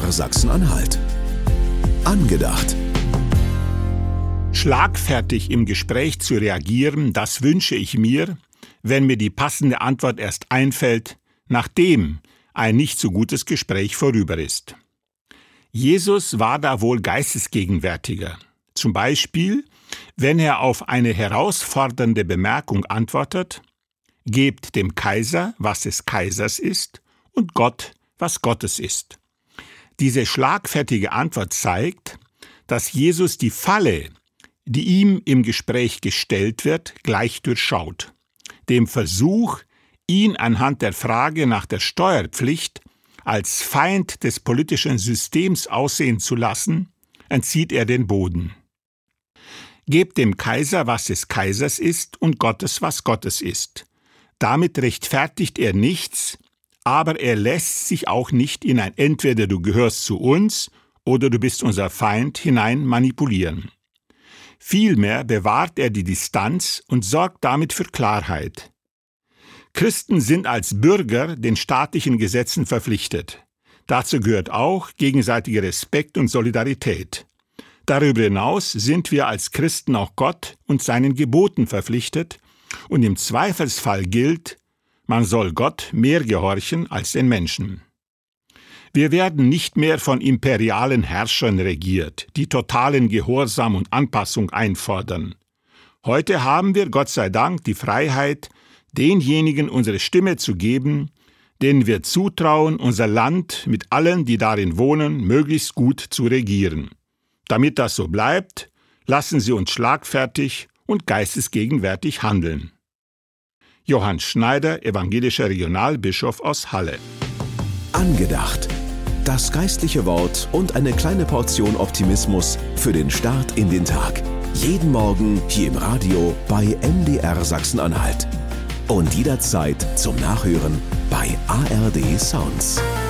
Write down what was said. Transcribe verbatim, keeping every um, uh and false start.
R Sachsen-Anhalt. Angedacht. Schlagfertig im Gespräch zu reagieren, das wünsche ich mir, wenn mir die passende Antwort erst einfällt, nachdem ein nicht so gutes Gespräch vorüber ist. Jesus war da wohl geistesgegenwärtiger. Zum Beispiel, wenn er auf eine herausfordernde Bemerkung antwortet: Gebt dem Kaiser, was des Kaisers ist, und Gott, was Gottes ist. Diese schlagfertige Antwort zeigt, dass Jesus die Falle, die ihm im Gespräch gestellt wird, gleich durchschaut. Dem Versuch, ihn anhand der Frage nach der Steuerpflicht als Feind des politischen Systems aussehen zu lassen, entzieht er den Boden. Gebt dem Kaiser, was des Kaisers ist, und Gottes, was Gottes ist. Damit rechtfertigt er nichts, aber er lässt sich auch nicht in ein Entweder du gehörst zu uns oder du bist unser Feind hinein manipulieren. Vielmehr bewahrt er die Distanz und sorgt damit für Klarheit. Christen sind als Bürger den staatlichen Gesetzen verpflichtet. Dazu gehört auch gegenseitiger Respekt und Solidarität. Darüber hinaus sind wir als Christen auch Gott und seinen Geboten verpflichtet, und im Zweifelsfall gilt, man soll Gott mehr gehorchen als den Menschen. Wir werden nicht mehr von imperialen Herrschern regiert, die totalen Gehorsam und Anpassung einfordern. Heute haben wir, Gott sei Dank, die Freiheit, denjenigen unsere Stimme zu geben, denen wir zutrauen, unser Land mit allen, die darin wohnen, möglichst gut zu regieren. Damit das so bleibt, lassen Sie uns schlagfertig und geistesgegenwärtig handeln. Johann Schneider, evangelischer Regionalbischof aus Halle. Angedacht. Das geistliche Wort und eine kleine Portion Optimismus für den Start in den Tag. Jeden Morgen hier im Radio bei M D R Sachsen-Anhalt. Und jederzeit zum Nachhören bei A R D Sounds.